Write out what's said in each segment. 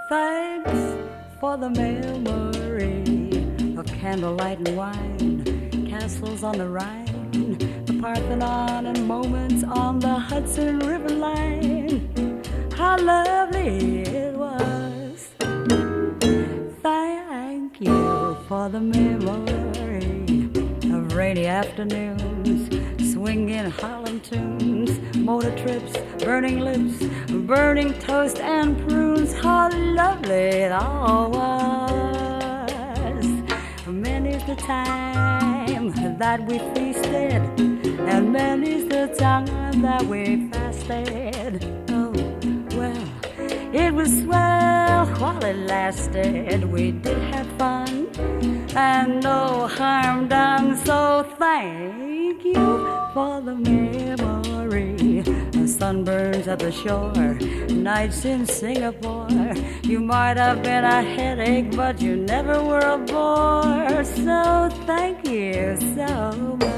Thanks for the memory of candlelight and wine, castles on the Rhine, the Parthenon, and moments on the Hudson River line. How lovely it was. Thank you for the memory of rainy afternoons, swinging Harlem tunes, motor trips, burning lips, burning toast and prunes. How lovely it all was. Many's the time that we feasted, and many's the time that we fasted. Oh, well, it was swell while it lasted. We did have fun and no harm done. So thank you for the memory of sunburns at the shore, nights in Singapore. You might have been a headache, but you never were a bore. So thank you so much.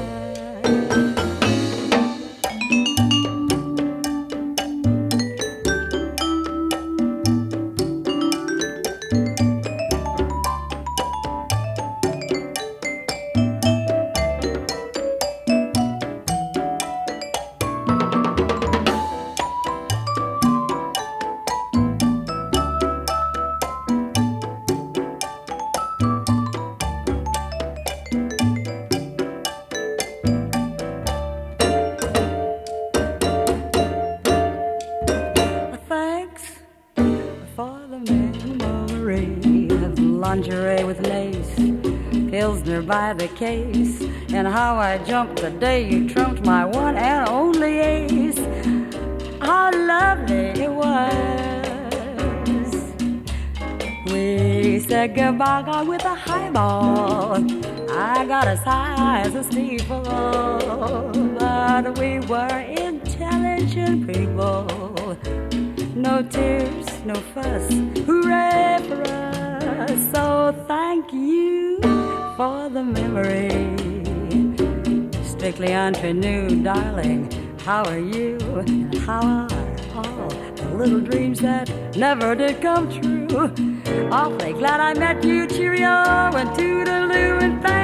Lingerie with lace, Pilsner by the case, and how I jumped the day you trumped my one and only ace. How lovely it was. We said goodbye with a highball. I got as high as a steeple, but we were intelligent people. No tears, no fuss, hooray for us. So thank you for the memory. Strictly entre nous, darling. How are you? And how are all the little dreams that never did come true? Awfully glad I met you. Cheerio and toodaloo and thank